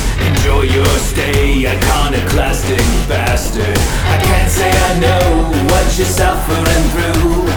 Enjoy your stay, iconoclastic bastard. I can't say I know what you're suffering through.